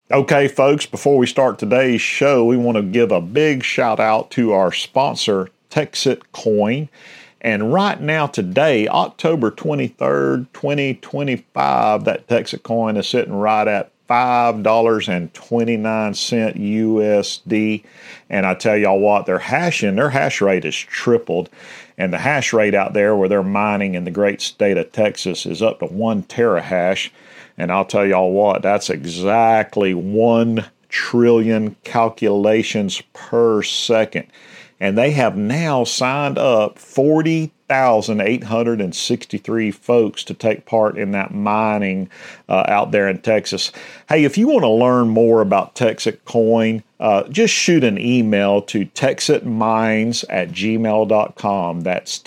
Okay, folks, before we start today's show, we want to give a big shout out to our sponsor, Texit Coin. And right now, today, October 23rd, 2025, that Texit Coin is sitting right at $5.29 USD. And I tell y'all what, their hash rate has tripled. And the hash rate out there where they're mining in the great state of Texas is up to 1 terahash. And I'll tell y'all what, that's exactly 1 trillion calculations per second. And they have now signed up 40,863 folks to take part in that mining out there in Texas. Hey, if you want to learn more about Texit Coin, just shoot an email to texitmines@gmail.com. That's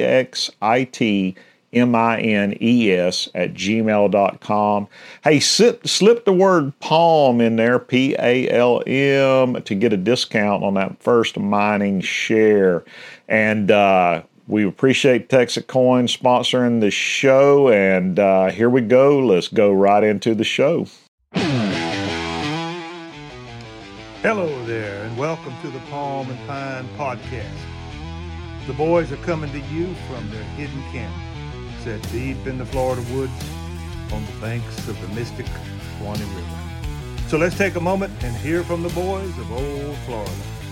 TEXITMINES@gmail.com. Hey, slip the word PALM in there, PALM, to get a discount on that first mining share. And we appreciate Texit Coin sponsoring the show. And here we go. Let's go right into the show. Hello there, and welcome to the Palm and Pine Podcast. The boys are coming to you from their hidden camp, set deep in the Florida woods on the banks of the mystic Suwannee River. So let's take a moment and hear from the boys of old Florida.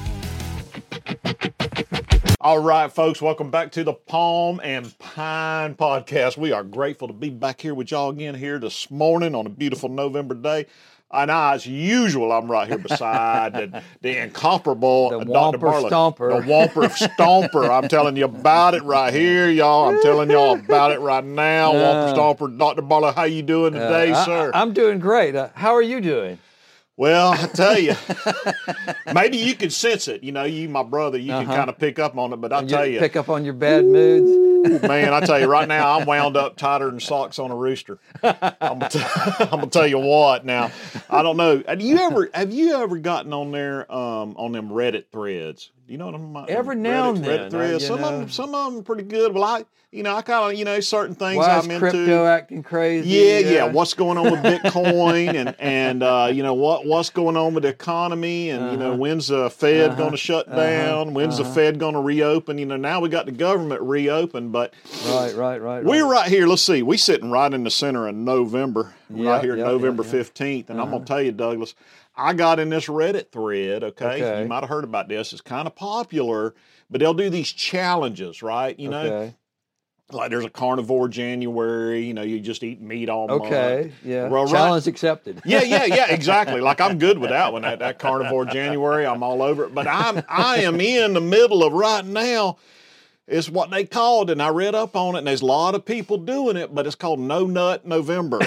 All right, folks, welcome back to the Palm and Pine Podcast. We are grateful to be back here with y'all again here this morning on a beautiful November day. And as usual, I'm right here beside the incomparable Dr. Barlow. Stomper. The Whomper Stomper. I'm telling you about it right here, y'all. I'm telling y'all about it right now. Whomper Stomper. Dr. Barlow, how you doing today, sir? I'm doing great. How are you doing? Well, I tell you, maybe you can sense it. You know, you, my brother, you can kind of pick up on it. But I tell you, pick up on your bad moods. Man, I tell you right now, I'm wound up tighter than socks on a rooster. I'm gonna tell you what. Now, I don't know. Have you ever gotten on there on them Reddit threads? You know what I'm talking about? Every now and then. Reddit threads. Some of them are pretty good. Well, I kind of, certain things Why I'm is into. crypto acting crazy? Yeah. What's going on with Bitcoin and what's going on with the economy and when's the Fed going to shut down? When's the Fed going to reopen? Now we got the government reopened, but right. We're right here. Let's see. We're sitting right in the center of November, right here, November 15th, and I'm gonna tell you, Douglas, I got in this Reddit thread. Okay. You might have heard about this. It's kind of popular, but they'll do these challenges, right? Like there's a carnivore January, you just eat meat all month. Okay, yeah. Well, challenge accepted. Yeah, exactly. Like I'm good with that one. That carnivore January, I'm all over it. But I am in the middle of right now. It's what they called, and I read up on it, and there's a lot of people doing it, but it's called No Nut November.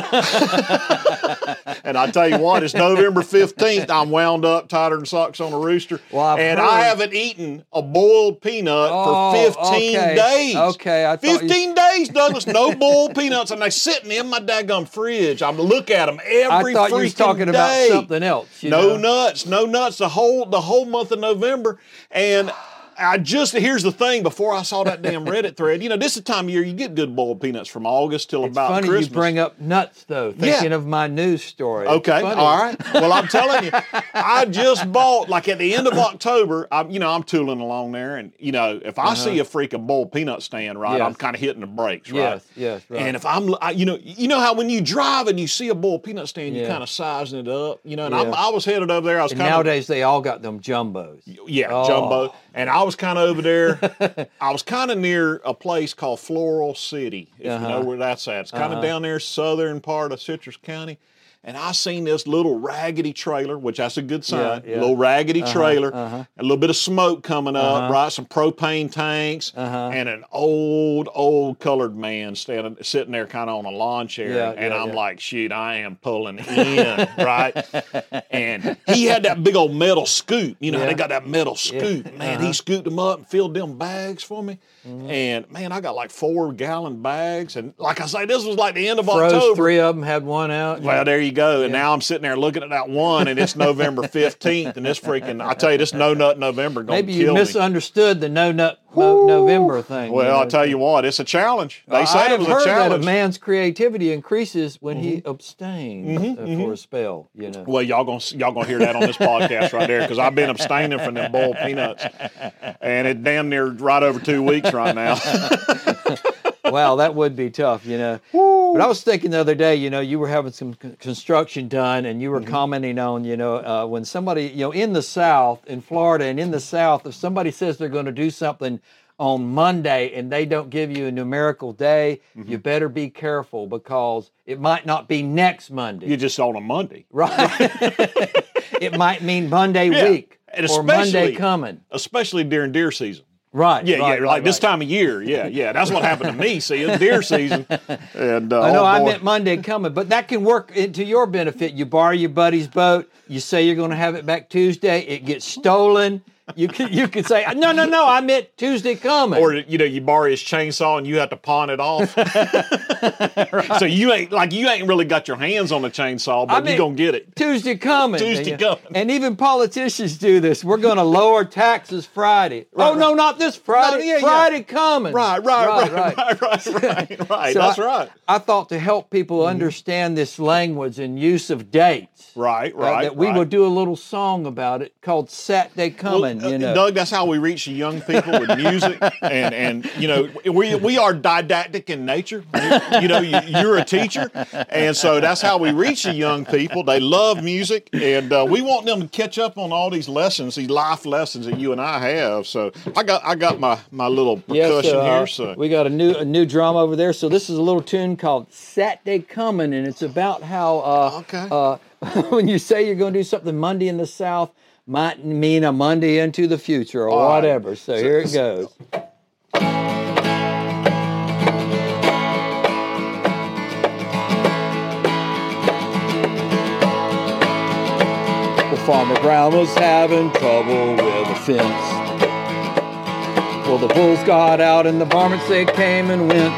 And I tell you what, it's November 15th. I'm wound up tighter than socks on a rooster. Well, I haven't eaten a boiled peanut for 15 days. Okay. 15 days, Douglas, no boiled peanuts, and they're sitting in my daggum fridge. I look at them every freaking day. I thought you was talking about something else. No nuts the whole month of November. And here's the thing, before I saw that damn Reddit thread, this is the time of year you get good boiled peanuts from August till about Christmas. Christmas. You bring up nuts, though, thinking of my news story. Okay, all right. Well, I'm telling you, I just bought, like at the end of October, I'm tooling along there, and, if I see a freaking boiled peanut stand, right, I'm kind of hitting the brakes, right? Yes, right. And if you know how when you drive and you see a boiled peanut stand, you kind of sizing it up, and I was headed over there. Nowadays, they all got them jumbos. Yeah, jumbo. And I was kind of over there. I was kind of near a place called Floral City, if you know where that's at. It's kind of down there, southern part of Citrus County. And I seen this little raggedy trailer, which that's a good sign, little raggedy trailer, a little bit of smoke coming up, right? Some propane tanks, and an old colored man sitting there kind of on a lawn chair. I'm like, shoot, I am pulling in, right? And he had that big old metal scoop. They got that metal scoop. Man, he scooped them up and filled them bags for me. And, man, I got like 4-gallon bags. And like I say, this was like the end of October. Froze 3 of them, had 1 out. Well, there you you go. And now I'm sitting there looking at that one, and it's November 15th, and this freaking, I tell you, this No Nut November going to Maybe kill you me. misunderstood the No Nut November thing. Well, I'll tell you what, it's a challenge. They said it was a I've heard that a challenge. man's creativity increases when he abstains for a spell. You know. Well, y'all gonna hear that on this podcast right there, because I've been abstaining from them boiled peanuts, and it damn near right over 2 weeks right now. Wow, that would be tough, you know. But I was thinking the other day, you know, you were having some construction done, and you were commenting on, you know, when somebody, you know, in the South, in Florida and in the South, if somebody says they're going to do something on Monday and they don't give you a numerical day, you better be careful, because it might not be next Monday. You're just on a Monday. Right. It might mean Monday week And or Monday coming. Especially during deer season. Right. Like this time of year. Yeah. That's what happened to me. See, it's deer season. And I know, I meant Monday coming, but that can work into your benefit. You borrow your buddy's boat. You say you're going to have it back Tuesday. It gets stolen. You could say, no, I meant Tuesday coming. Or, you know, you borrow his chainsaw and you have to pawn it off. Right. So you ain't really got your hands on the chainsaw, but you're going to get it. Tuesday coming. Tuesday coming. And even politicians do this. We're going to lower taxes Friday. Right, no, not this Friday. No, Friday coming. Right. That's right. I thought to help people understand this language and use of dates. Right. That we would do a little song about it called Saturday Coming. Well, you know. Doug, that's how we reach the young people with music, and you know, we are didactic in nature. You know, you're a teacher, and so that's how we reach the young people. They love music, and we want them to catch up on all these lessons, these life lessons that you and I have. So I got my little percussion here. So we got a new drum over there. So this is a little tune called Saturday Coming, and it's about how when you say you're going to do something Monday in the South, might mean a Monday into the future or whatever. So here it goes. Well, Farmer Brown was having trouble with a fence. Well, the bulls got out and the varmints, they came and went.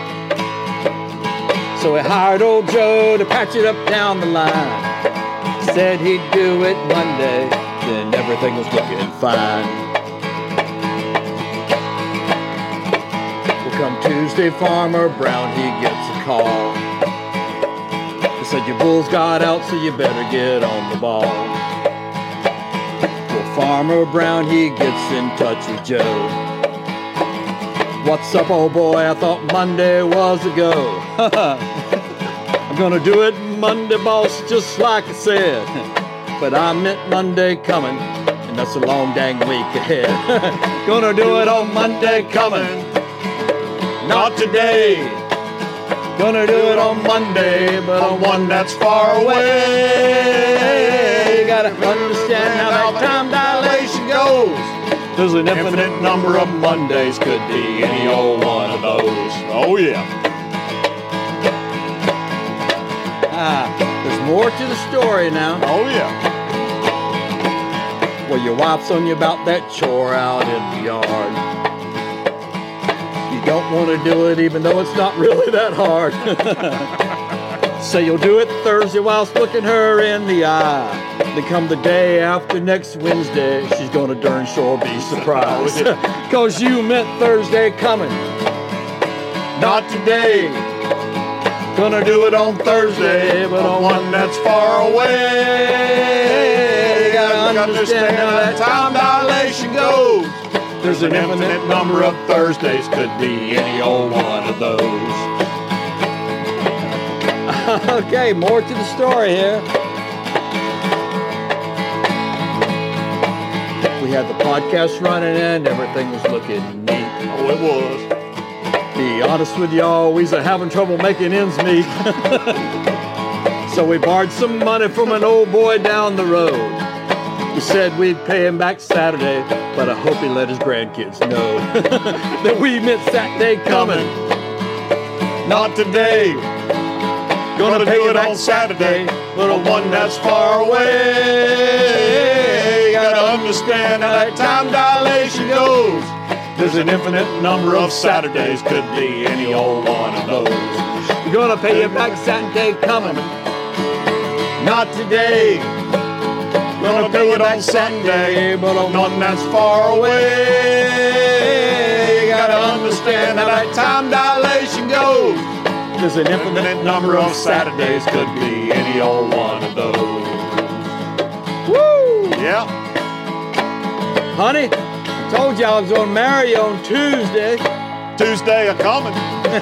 So he hired old Joe to patch it up down the line. Said he'd do it Monday, then everything was looking fine. Well, come Tuesday, Farmer Brown, he gets a call. They said your bulls got out, so you better get on the ball. Well, Farmer Brown, he gets in touch with Joe. What's up, old boy? I thought Monday was a go. I'm gonna do it Monday, boss, just like I said. But I meant Monday coming, and that's a long dang week ahead. Gonna do it on Monday coming, not today. Gonna do it on Monday, but on one that's far away. You gotta understand how that time dilation goes. There's an infinite number of Mondays, could be any old one of those. oh yeah. There's more to the story now. Oh yeah. Well, your wife's on you about that chore out in the yard. You don't want to do it even though it's not really that hard. Say you'll do it Thursday whilst looking her in the eye. Then come the day after next Wednesday, she's gonna darn sure be surprised. Cause you meant Thursday coming, not today. Gonna do it on Thursday, but on one that's far away. You gotta understand how that time dilation goes. There's an infinite number of Thursdays, could be any old one of those. Okay, more to the story here. We had the podcast running and everything was looking neat. Oh, it was. Be honest with y'all, we's having trouble making ends meet. So we borrowed some money from an old boy down the road. We said we'd pay him back Saturday, but I hope he let his grandkids know that we meant Saturday coming, not today. Gonna pay it on Saturday, but on one that's far away. You gotta understand how that time dilation goes. There's an infinite number of Saturdays, could be any old one of those. We're gonna pay you back Saturday coming, Not today. Gonna do it on Sunday, but on one that's far away. You gotta understand how that time dilation goes. There's an infinite number of Saturdays. Could be any old one of those. Woo! Yeah. Honey, I told you I was going to marry you on Tuesday. Tuesday a coming.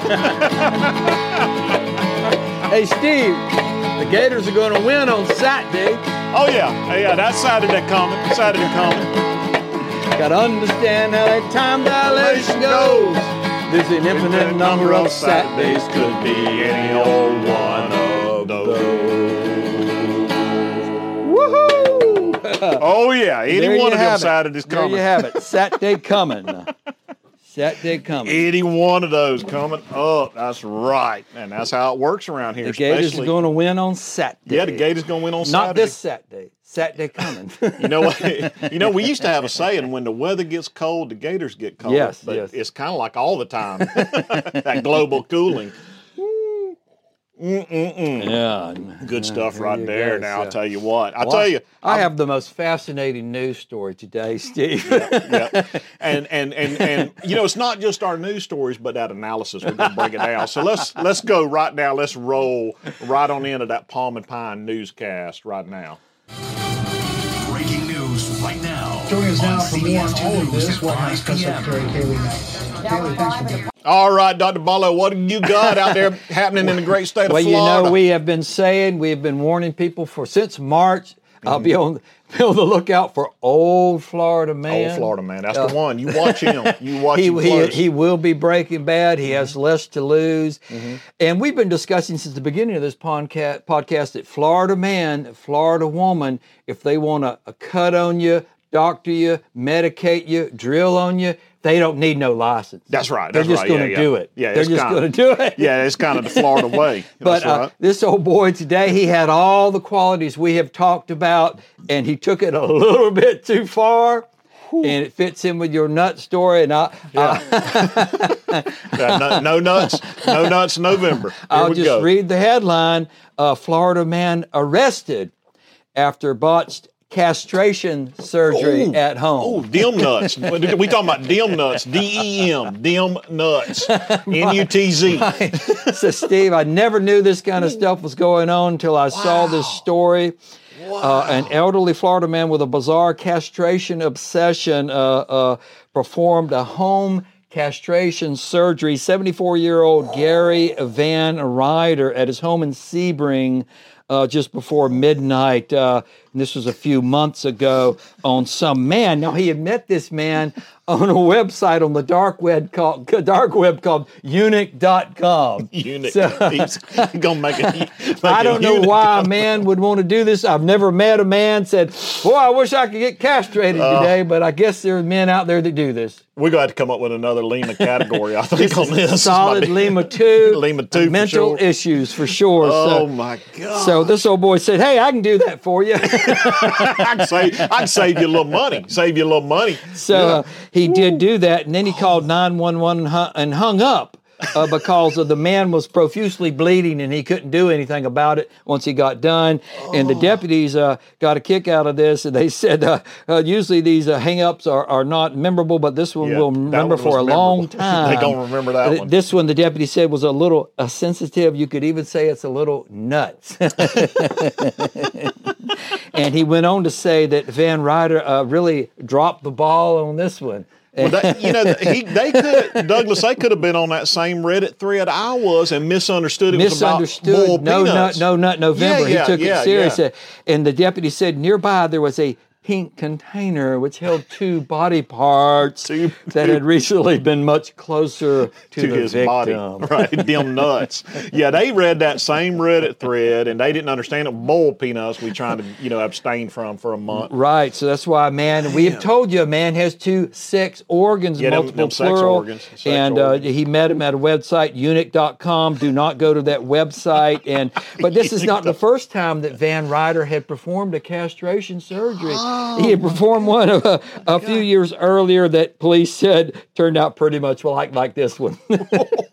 Hey, Steve, the Gators are going to win on Saturday. Oh, yeah. Yeah, that's Saturday coming. Saturday coming. Got to understand how that time dilation goes. There's an infinite number of Saturdays. Could be any old one of those. Woohoo! Oh, yeah. Any one of them Saturdays coming. There you have it. Saturday coming. Saturday coming. Any one of those coming up. That's right. And that's how it works around here. The Gators are going to win on Saturday. Yeah, the Gators going to win on Saturday. Not this Saturday. Saturday coming. You know what? We used to have a saying, when the weather gets cold, the Gators get cold. Yes, but yes. It's kind of like all the time. That global cooling. Yeah. Good stuff right you there. go. Now, So- I'll tell you what. I'll Well, tell you. I have the most fascinating news story today, Steve. Yeah. And it's not just our news stories, but that analysis. We're going to break it down. So let's go right now. Let's roll right on into that Palm and Pine newscast right now. Breaking news right now. Joining us now on for more on CBS all of News this, at White House 5 Press p.m. Secretary Kayleigh Knight. Kayleigh, thanks for being here. All right, Dr. Barlow, what do you got out there happening in the great state of Well, Florida? we have been warning people since March. I'll be on the lookout for Old Florida Man. Old Florida Man. That's the one. You watch him. You watch him He close. will be Breaking Bad. He has less to lose. And we've been discussing since the beginning of this podcast that Florida man, Florida woman, if they want to cut on you, doctor you, medicate you, drill on you, they don't need no license. That's right. They're That's just right. going to do it. Yeah, They're it's just kinda- going to do it. Yeah, it's kind of the Florida way. But That's right. this old boy today, he had all the qualities we have talked about, and he took it a little bit too far. And it fits in with your nut story. And No nuts, November. Here I'll we just go. read the headline. Florida man arrested after botched castration surgery at home. Oh, dim nuts. We talking about dim nuts. D-E-M. Dim nuts. N-U-T-Z. So, Steve, I never knew this kind of stuff was going on until I saw this story. An elderly Florida man with a bizarre castration obsession performed a home castration surgery. 74-year-old Gary Van Ryder at his home in Sebring just before midnight. And this was a few months ago on some man. Now, he had met this man on a website on the dark web called eunuch.com. Eunuch. So- He's going to make it. I don't know why a man would want to do this. I've never met a man said, boy, I wish I could get castrated today, but I guess there are men out there that do this. We're going to have to come up with another Lima category, I think, on this. Solid Lima 2. Lima 2 for mental sure. issues for sure. Oh, my God. So this old boy said, hey, I can do that for you. I can save you a little money. So he did do that, and then he called 911 and hung up because the man was profusely bleeding, and he couldn't do anything about it once he got done. And the deputies got a kick out of this, and they said usually these hang-ups are not memorable, but this one Yeah, will that remember one for a was long memorable. time. They gonna remember that one. This one, the deputy said, was a little sensitive. You could even say it's a little nuts. And he went on to say that Van Ryder really dropped the ball on this one. Well, Douglas, they could have been on that same Reddit thread I was and misunderstood it was about boiled peanuts. No nut November. Yeah, he took yeah, it serious. yeah. And the deputy said nearby there was a pink container which held two body parts that had recently been much closer to the his victim. body. Right, them nuts. Yeah, they read that same Reddit thread and they didn't understand it. Boiled peanuts we trying to, abstain from for a month. Right, so that's why, man, we have told you a man has two sex organs, Yeah, multiple them sex plural. organs, sex and organs. he met him at a website, eunuch.com. Do not go to that website. But this is not the first time that Van Ryder had performed a castration surgery. He had performed one a few years earlier that police said turned out pretty much like this one.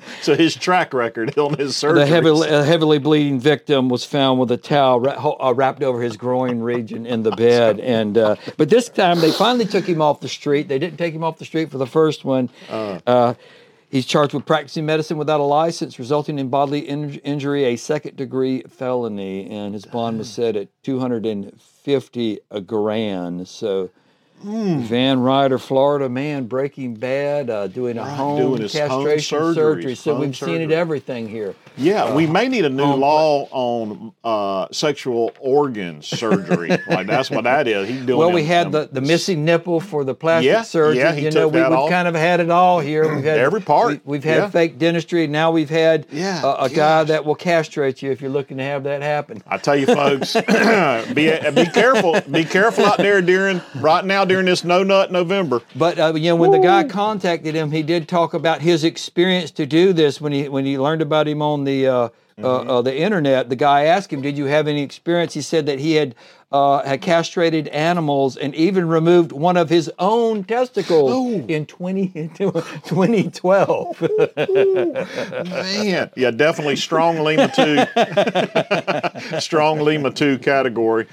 So his track record on his surgery. The heavily bleeding victim was found with a towel wrapped over his groin region in the bed. And but this time they finally took him off the street. They didn't take him off the street for the first one. He's charged with practicing medicine without a license, resulting in bodily injury, a second-degree felony, and his bond was set at $250 grand. So, Van Ryder, Florida man, Breaking Bad, doing a home castration surgery. So we've seen it everything here. Yeah, we may need a new law on sexual organ surgery. Like that's what that is. He's doing. Well, we had the missing nipple for the plastic surgery. Yeah, he took that off. We've kind of had it all here. We've had every part. We've had fake dentistry. Now we've had a guy that will castrate you if you're looking to have that happen. I tell you, folks, be careful. Be careful out there during this No Nut November. But when the guy contacted him, he did talk about his experience to do this when he learned about him on the internet. The guy asked him, "Did you have any experience?" He said that he had castrated animals and even removed one of his own testicles in 2012. Man, yeah, definitely strong Lima 2, strong Lima 2 category.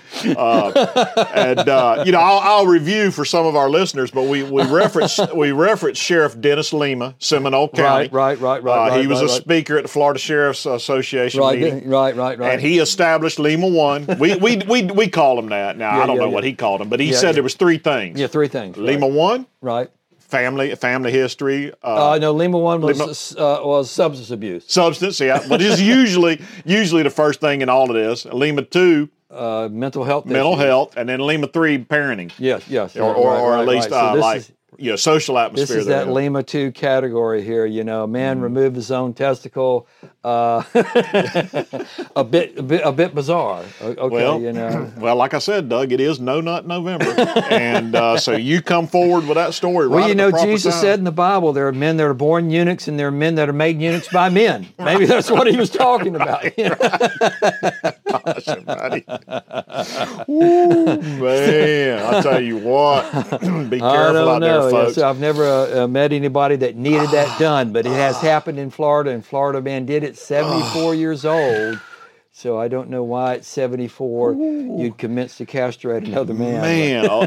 I'll review for some of our listeners, but we reference Sheriff Dennis Lima, Seminole County. Right. He was a speaker at the Florida Sheriff's Association meeting. Right. And he established Lima 1. We call him that. Now, I don't know what he called him, but he said there was 3 things. Yeah, 3 things. Lima 1. Right. Family history. No, Lima 1 was substance abuse. Substance, yeah. But it's usually the first thing in all of this. Lima 2. Mental health. And then Lima 3, parenting. Yes. Or at least social atmosphere. This is that Lima 2 category here. Man removed his own testicle. A bit bizarre. Okay, Well, like I said, Doug, it is No Nut November, and so you come forward with that story. Well, at the proper Jesus time. said in the Bible, there are men that are born eunuchs, and there are men that are made eunuchs by men. Maybe that's what he was talking about. Gosh, buddy. Ooh, man, I tell you what, be careful out there, folks. Yes, I've never met anybody that needed that done, but it has happened in Florida, and Florida man did it 74 years old. So I don't know why at 74 you'd commence to castrate another man. Man,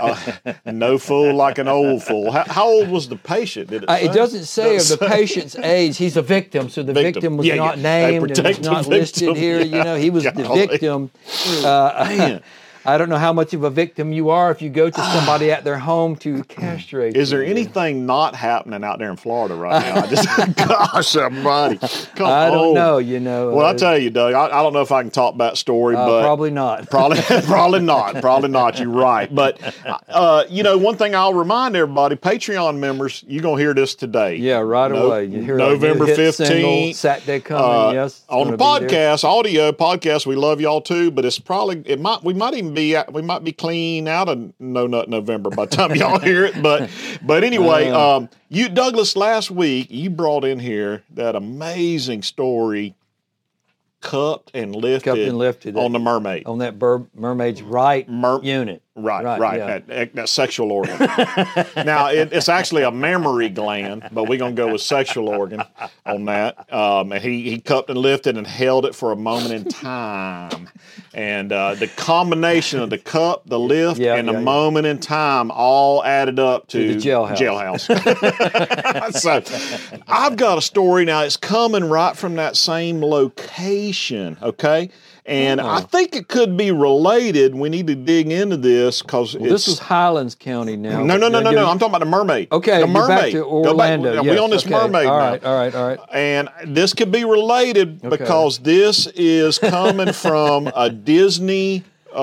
no fool like an old fool. How old was the patient? Did it doesn't say of the patient's age. He's a victim, so the victim was not named and was not listed here. He was the victim. Man. I don't know how much of a victim you are if you go to somebody at their home to castrate. Is there anything not happening out there in Florida right now? Gosh, somebody, come on. I don't know. Well, I'll tell you, Doug. I don't know if I can top that story, but probably not. Probably not. Probably not. You're right. But one thing I'll remind everybody: Patreon members, you're gonna hear this today. Yeah, right away. You hear November 15th, Saturday coming. Yes, on the podcast, audio podcast. We love y'all too, but we might be clean out of No Nut November by the time y'all hear it. But anyway, you Douglas, last week you brought in here that amazing story, cupped and lifted on the mermaid, on that mermaid's unit. Right. Yeah. That sexual organ. Now, it's actually a mammary gland, but we're going to go with sexual organ on that. And he cupped and lifted and held it for a moment in time. And the combination of the cup, the lift, and the moment in time all added up to the jailhouse. So I've got a story now. It's coming right from that same location, okay? And I think it could be related. We need to dig into this because this is Highlands County now. No. I'm talking about the mermaid. Okay, the mermaid. Back to Orlando. We're on this mermaid now. All right. And this could be related because this is coming from a Disney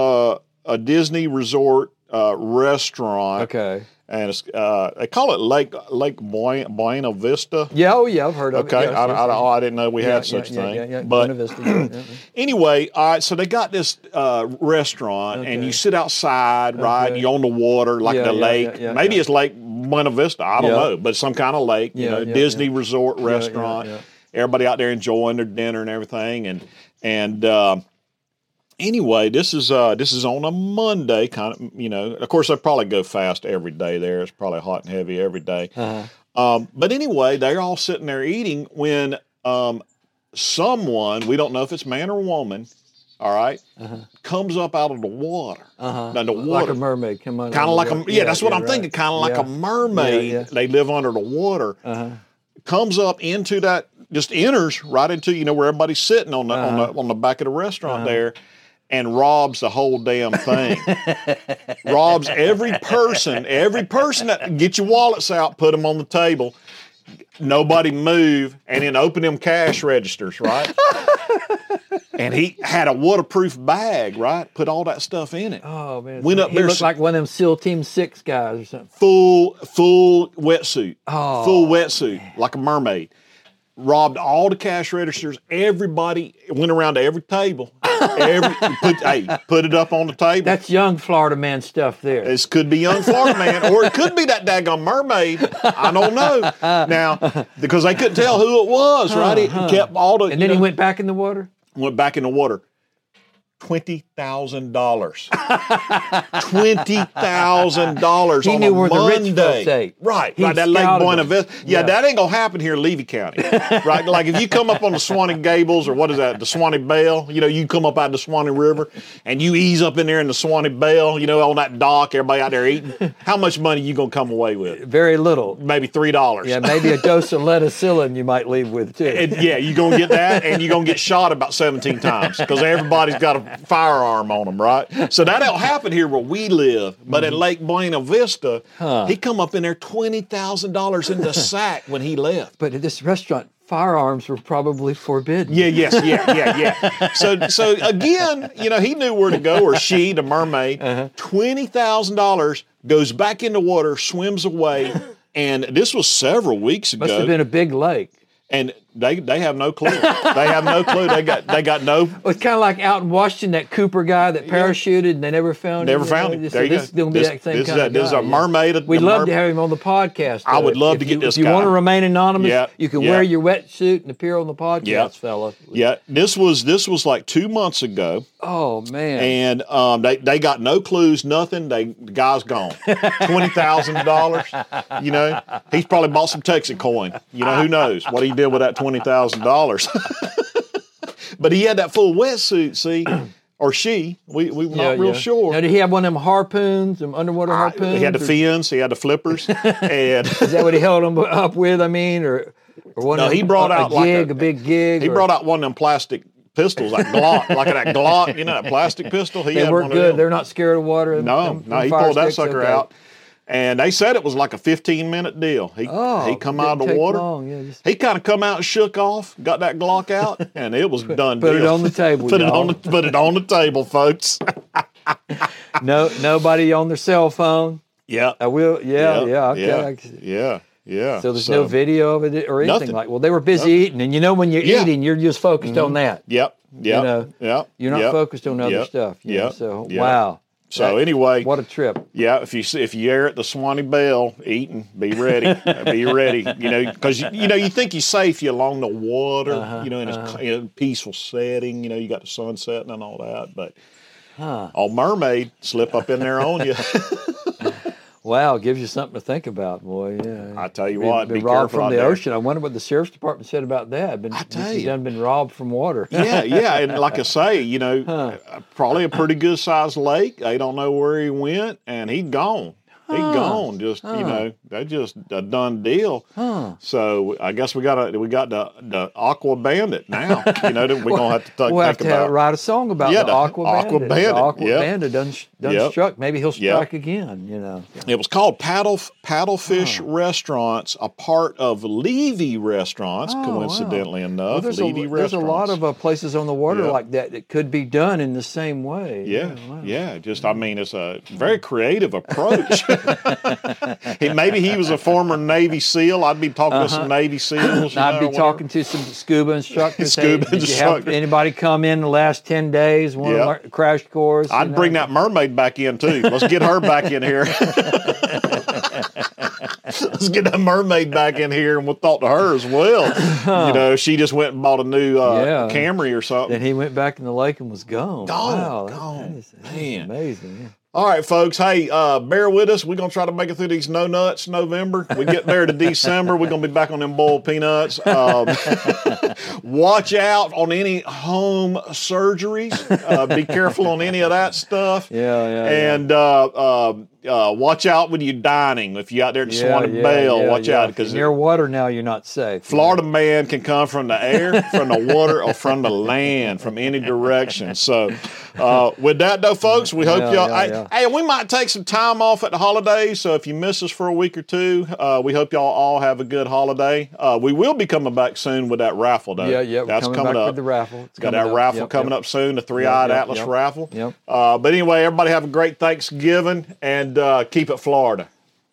resort restaurant. Okay. And it's, they call it Lake Buena Vista. Yeah, I've heard of it. Okay, I didn't know we had such a thing. Yeah. But Buena Vista. Anyway, all right, so they got this restaurant, and you sit outside, right? And you're on the water, like the lake. Maybe it's Lake Buena Vista. I don't know, but some kind of lake. Disney resort restaurant. Everybody out there enjoying their dinner and everything, and. Anyway, this is on a Monday, kind of. Of course, they probably go fast every day there. It's probably hot and heavy every day. But anyway, they're all sitting there eating when someone, we don't know if it's man or woman, all right, comes up out of the water. Now, the water, like a mermaid. Come on. kind of like a that's what I'm thinking. Kind of like a mermaid. Yeah. They live under the water. Comes up into that, just enters right into where everybody's sitting on the back of the restaurant there, and robs the whole damn thing. Robs every person that get your wallets out, put them on the table. Nobody move, and then open them cash registers, right? And he had a waterproof bag, right? Put all that stuff in it. Oh man, Went up he there, looked like one of them SEAL Team 6 guys or something. full wetsuit, Oh, full wetsuit, like a mermaid. Robbed all the cash registers. Everybody went around to every table. Put it up on the table. That's young Florida man stuff there. This could be young Florida man, or it could be that daggone mermaid. I don't know now because they couldn't tell who it was. Right? He kept all the. And then he went back in the water. Went back in the water. $20,000. $20,000 He on knew a where the rich folks Monday. ate. Right, He right. That Lake scouted Buena them. Vista. Yeah, that ain't gonna happen here in Levy County. Right? Like if you come up on the Swanee Gables or what is that, the Swanee Belle, you come up out of the Swanee River and you ease up in there in the Swanee Belle, on that dock, everybody out there eating. How much money you gonna come away with? Very little. Maybe $3. Yeah, maybe a dose of leticillin you might leave with too. And yeah, you're going to get that, and you're going to get shot about 17 times because everybody's got a firearm on them, right? So that don't happen here where we live. But at Lake Buena Vista, he come up in there $20,000 in the sack when he left. But at this restaurant, firearms were probably forbidden. Yeah. So again, he knew where to go, or she, the mermaid. $20,000 goes back in the water, swims away, and this was several weeks ago. Must have been a big lake. And they have no clue. They have no clue. They got no. It's kind of like out in Washington, that Cooper guy that parachuted and they never found him. Never found him. So there you this is going to be that same kind of guy. This is a mermaid. We'd love to have him on the podcast. I would love to get this guy. If you want to remain anonymous, you can wear your wetsuit and appear on the podcast, fella. Yeah, this was like 2 months ago. Oh man! And they got no clues, nothing. The guy's gone. $20,000. He's probably bought some Texas coin. Who knows what he did with that $20,000. But he had that full wetsuit, see, or she. We're not real sure. Now, did he have one of them harpoons, them underwater harpoons? He had the fins. He had the flippers. And is that what he held them up with? I mean, or one? No, of them, he brought out a big gig. He brought out one of them plastic pistols, like Glock, like that Glock, that plastic pistol. They work good. They're not scared of water. No, he pulled that sucker out. And they said it was like a 15-minute deal. He come out of the water. He kind of come out and shook off, got that Glock out, and it was done. Put it on the table. Put it on the table, folks. Nobody on their cell phone. Yeah. I will. Yeah. Yeah. So there's no video of it or anything nothing. like. Well, they were busy eating, and when you're eating, you're just focused on that. Yep. You're not focused on other stuff. So wow. So anyway, what a trip! Yeah, if you air at the Swanee Belle eating, be ready, because you think you're safe, you're along the water, in a peaceful setting, you got the sun setting and all that, but a mermaid slip up in there on you. Wow, gives you something to think about, boy. Yeah, I tell you what, be robbed careful from the there. ocean. I wonder what the sheriff's department said about that. Been robbed from water. Yeah, and like I say, probably a pretty good sized lake. They don't know where he went, and he's gone. He's gone. That's just a done deal. So I guess we got the Aqua Bandit now. We're gonna have to think about. Write a song about the Aqua Bandit. The Aqua Bandit done struck. Maybe he'll strike again. It was called Paddlefish Restaurants, a part of Levy Restaurants. Coincidentally enough, there's Levy there's a lot Restaurants. of places on the water like that could be done in the same way. It's a very creative approach. Maybe he was a former Navy SEAL. I'd be talking to some Navy SEALs. I'd be talking to some scuba instructors. Did you have anybody come in the last 10 days? Crash course? I'd bring that mermaid back in too. Let's get her back in here. Let's get that mermaid back in here, and we'll talk to her as well. She just went and bought a new Camry or something. Then he went back in the lake and was gone. Gone. Wow, Gone. That's amazing. Yeah. All right, folks. Hey, bear with us. We're going to try to make it through these no nuts November. We get there to December. We're going to be back on them boiled peanuts. Watch out on any home surgeries. Be careful on any of that stuff. And watch out when you're dining. If you're out there at Swan and Bell, watch out. Because near water now, you're not safe. Florida man can come from the air, from the water, or from the land, from any direction. So with that, though, folks, we hope y'all... Hey, we might take some time off at the holidays, so if you miss us for a week or two, we hope y'all all have a good holiday. We will be coming back soon with that raffle, though. Yeah, that's coming up. With the raffle. Got that raffle coming up soon, the Three-Eyed Atlas raffle. But anyway, everybody have a great Thanksgiving, and keep it Florida.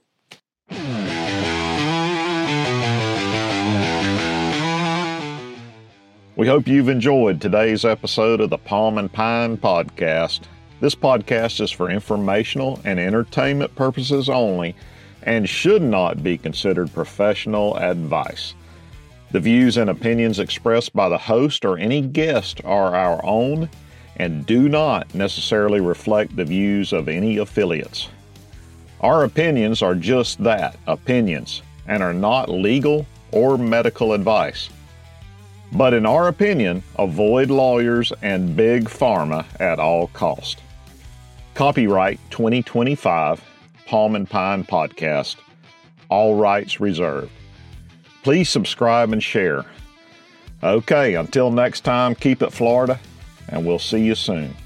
We hope you've enjoyed today's episode of the Palm and Pine Podcast. This podcast is for informational and entertainment purposes only and should not be considered professional advice. The views and opinions expressed by the host or any guest are our own and do not necessarily reflect the views of any affiliates. Our opinions are just that, opinions, and are not legal or medical advice. But in our opinion, avoid lawyers and big pharma at all cost. Copyright 2025, Palm and Pine Podcast. All rights reserved. Please subscribe and share. Okay, until next time, keep it Florida, and we'll see you soon.